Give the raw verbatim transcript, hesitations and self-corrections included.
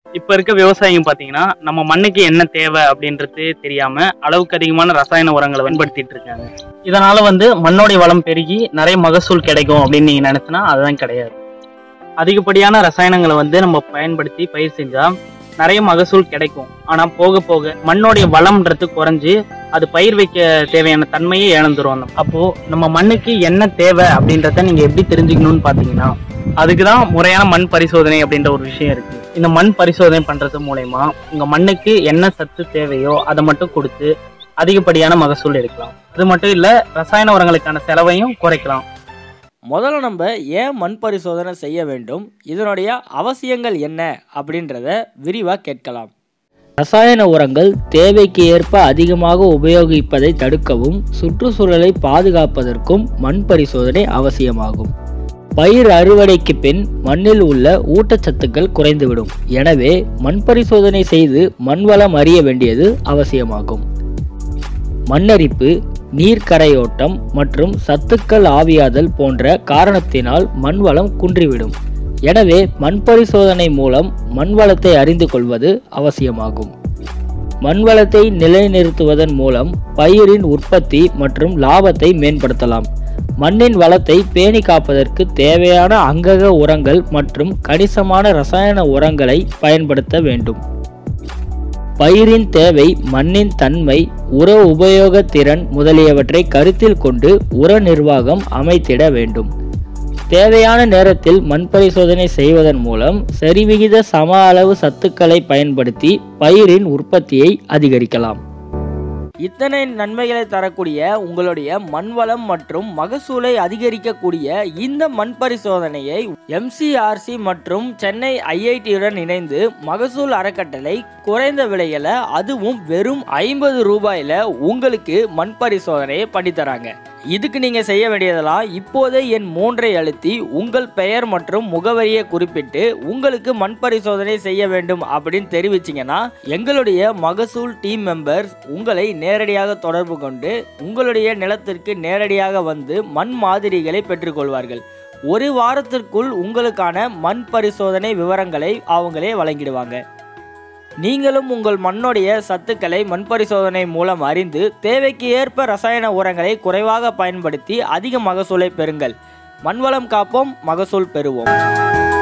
இப்ப இருக்க விவசாயிங்க பாத்தீங்கன்னா நம்ம மண்ணுக்கு என்ன தேவை அப்படின்றது தெரியாம அளவுக்கு அதிகமான ரசாயன உரங்களை பயன்படுத்திட்டு இருக்காங்க. இதனால வந்து மண்ணோடைய வளம் பெருகி நிறைய மகசூல் கிடைக்கும் அப்படின்னு நீங்க நினைச்சுனா அதுதான் கிடையாது. அதிகப்படியான ரசாயனங்களை வந்து நம்ம பயன்படுத்தி பயிர் செஞ்சா நிறைய மகசூல் கிடைக்கும். ஆனா போக போக மண்ணோடைய வளம்ன்றது குறைஞ்சு அது பயிர் வைக்க தேவையான தன்மையை இழந்துரும். அப்போ நம்ம மண்ணுக்கு என்ன தேவை அப்படின்றத நீங்க எப்படி தெரிஞ்சுக்கணும்னு பாத்தீங்கன்னா அதுக்குதான் முறையான மண் பரிசோதனை அப்படின்ற ஒரு விஷயம் இருக்கு. இந்த மண் பரிசோதனை பண்றது மூலயமா உங்க மண்ணுக்கு என்ன சத்து தேவையோ அதை மட்டும் கொடுத்து அதிகப்படியான மகசூல் எடுக்கலாம். அது மட்டும் இல்ல ரசாயன உரங்களுக்கான செலவையும் குறைக்கலாம். முதல்ல நம்ம ஏன் மண் பரிசோதனை செய்ய வேண்டும், இதனுடைய அவசியங்கள் என்ன அப்படின்றத விரிவாக கேட்கலாம். ரசாயன உரங்கள் தேவைக்கு ஏற்ப அதிகமாக உபயோகிப்பதை தடுக்கவும் சுற்றுச்சூழலை பாதுகாப்பதற்கும் மண் பரிசோதனை அவசியமாகும். பயிர் அறுவடைக்கு பின் மண்ணில் உள்ள ஊட்டச்சத்துக்கள் குறைந்துவிடும். எனவே மண் பரிசோதனை செய்து மண் வளம் அறிய வேண்டியது அவசியமாகும். மண்ணரிப்பு, நீர் கரையோட்டம் மற்றும் சத்துக்கள் ஆவியாதல் போன்ற காரணத்தினால் மண் வளம் குன்றிவிடும். எனவே மண் பரிசோதனை மூலம் மண் வளத்தை அறிந்து கொள்வது அவசியமாகும். மண் வளத்தை நிலைநிறுத்துவதன் மூலம் பயிரின் உற்பத்தி மற்றும் லாபத்தை மேம்படுத்தலாம். மண்ணின் வளத்தை பேணி காப்பதற்கு தேவையான அங்கக உரங்கள் மற்றும் கணிசமான ரசாயன உரங்களை பயன்படுத்த வேண்டும். பயிரின் தேவை, மண்ணின் தன்மை, உர உபயோக திறன் முதலியவற்றை கருத்தில் கொண்டு உர நிர்வாகம் அமைத்திட வேண்டும். தேவையான நேரத்தில் மண் பரிசோதனை செய்வதன் மூலம் சரிவிகித சம அளவு சத்துக்களை பயன்படுத்தி பயிரின் உற்பத்தியை அதிகரிக்கலாம். இத்தனை நன்மைகளை தரக்கூடிய உங்களுடைய மண் வளம் மற்றும் மகசூலை அதிகரிக்கக்கூடிய இந்த மண் பரிசோதனையை எம்சிஆர்சி மற்றும் சென்னை ஐஐடியுடன் இணைந்து மகசூல் அறக்கட்டளை குறைந்த விலையில அதுவும் வெறும் ஐம்பது ரூபாயில உங்களுக்கு மண் பரிசோதனையை பண்ணித்தராங்க. இதுக்கு நீங்க செய்ய வேண்டியதெல்லாம் இப்போதே என் மூன்றை அழுத்தி உங்கள் பெயர் மற்றும் முகவரியை குறிப்பிட்டு உங்களுக்கு மண் பரிசோதனை செய்ய வேண்டும் அப்படின்னு தெரிவிச்சிங்கன்னா எங்களுடைய மகசூல் டீம் மெம்பர்ஸ் உங்களை நேரடியாக தொடர்பு கொண்டு உங்களுடைய நிலத்திற்கு நேரடியாக வந்து மண் மாதிரிகளை பெற்றுக்கொள்வார்கள். ஒரு வாரத்திற்குள் உங்களுக்கான மண் பரிசோதனை விவரங்களை அவங்களே வழங்கிடுவாங்க. நீங்களும் உங்கள் மண்ணுடைய சத்துக்களை மண் பரிசோதனை மூலம் அறிந்து தேவைக்கு ஏற்ப ரசாயன உரங்களை குறைவாக பயன்படுத்தி அதிக மகசூலை பெறுங்கள். மண்வளம் காப்போம், மகசூல் பெறுவோம்.